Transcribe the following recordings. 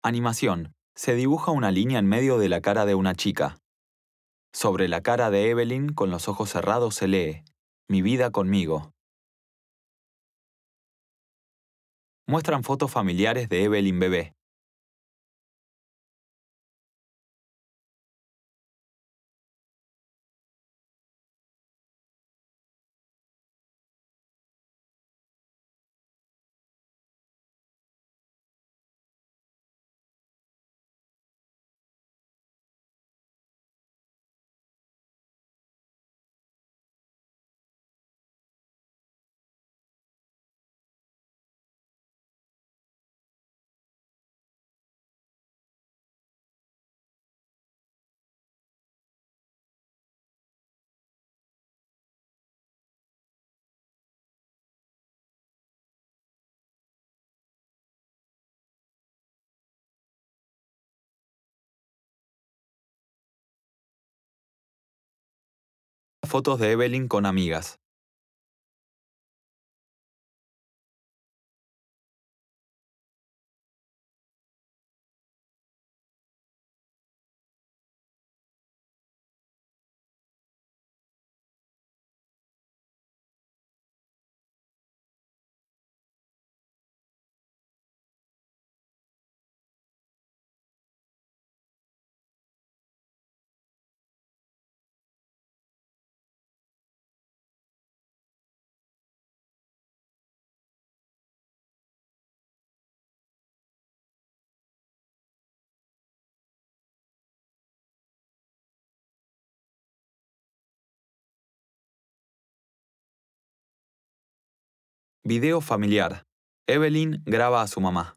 Animación. Se dibuja una línea en medio de la cara de una chica. Sobre la cara de Evelyn, con los ojos cerrados, se lee: Mi vida conmigo. Muestran fotos familiares de Evelyn bebé. Fotos de Evelyn con amigas. Video familiar. Evelyn graba a su mamá.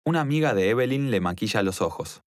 Una amiga de Evelyn le maquilla los ojos.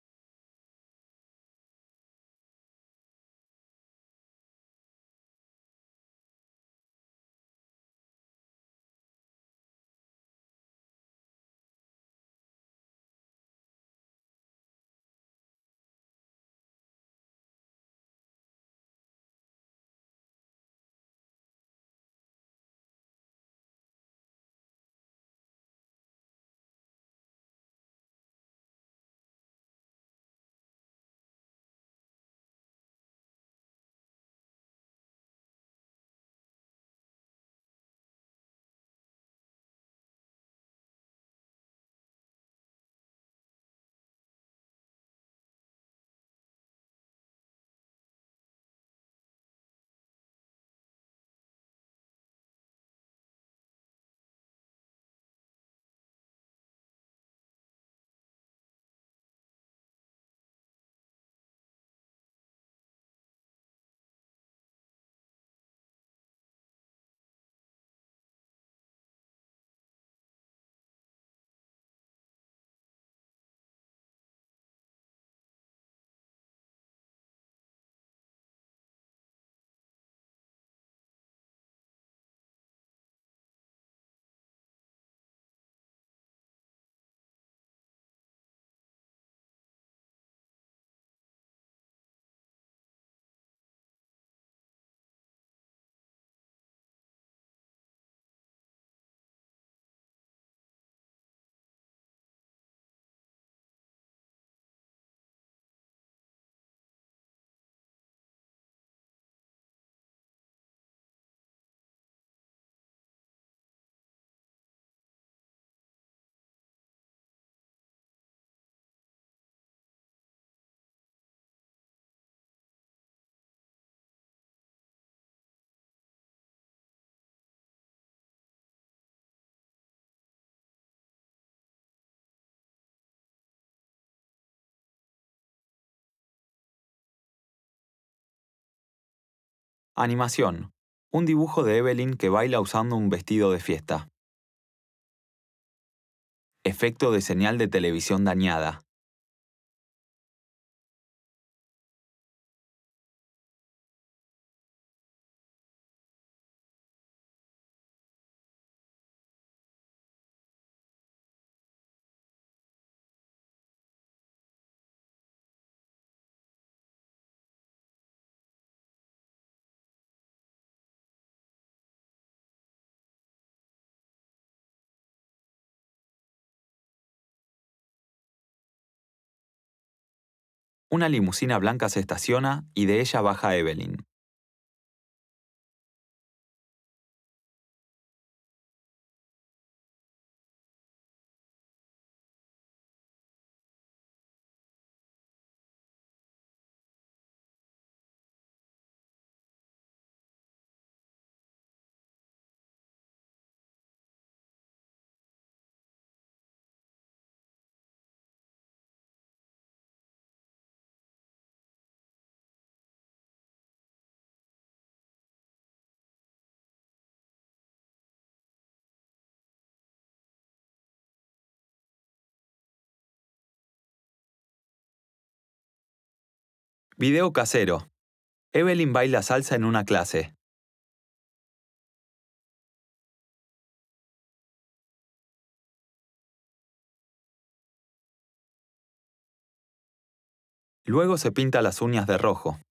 Animación. Un dibujo de Evelyn que baila usando un vestido de fiesta. Efecto de señal de televisión dañada. Una limusina blanca se estaciona y de ella baja Evelyn. Video casero. Evelyn baila salsa en una clase. Luego se pinta las uñas de rojo.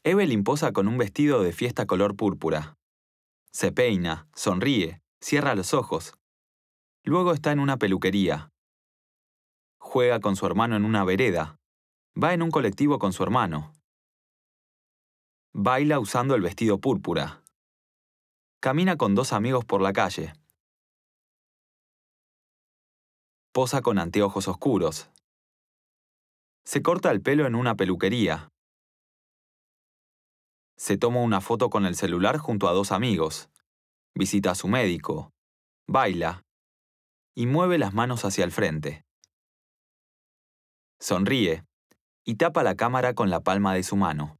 Evelyn posa con un vestido de fiesta color púrpura. Se peina, sonríe, cierra los ojos. Luego está en una peluquería. Juega con su hermano en una vereda. Va en un colectivo con su hermano. Baila usando el vestido púrpura. Camina con 2 amigos por la calle. Posa con anteojos oscuros. Se corta el pelo en una peluquería. Se toma una foto con el celular junto a 2 amigos. Visita a su médico. Baila. Y mueve las manos hacia el frente. Sonríe. Y tapa la cámara con la palma de su mano.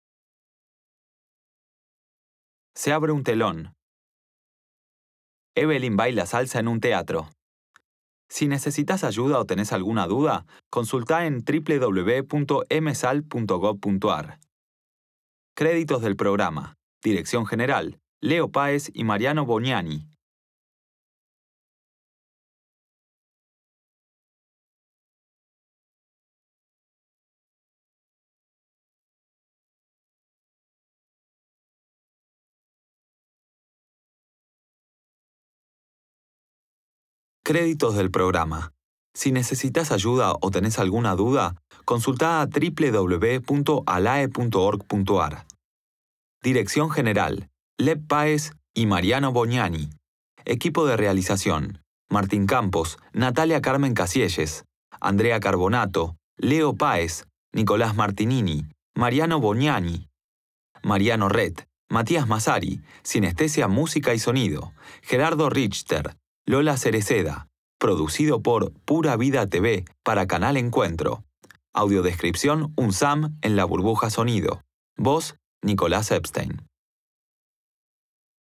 Se abre un telón. Evelyn baila salsa en un teatro. Si necesitas ayuda o tenés alguna duda, consulta en www.msal.gov.ar. Créditos del programa. Dirección General: Leo Páez y Mariano Bognani. Créditos del programa. Si necesitas ayuda o tenés alguna duda, consulta a www.alae.org.ar. Dirección General: Leo Páez y Mariano Bognani. Equipo de realización: Martín Campos, Natalia Carmen Casielles, Andrea Carbonato, Leo Páez, Nicolás Martinini, Mariano Bognani, Mariano Ret, Matías Massari, Sinestesia Música y Sonido, Gerardo Richter, Lola Cereceda. Producido por Pura Vida TV para Canal Encuentro. Audiodescripción UNSAM en La Burbuja Sonido. Voz: Nicolás Epstein.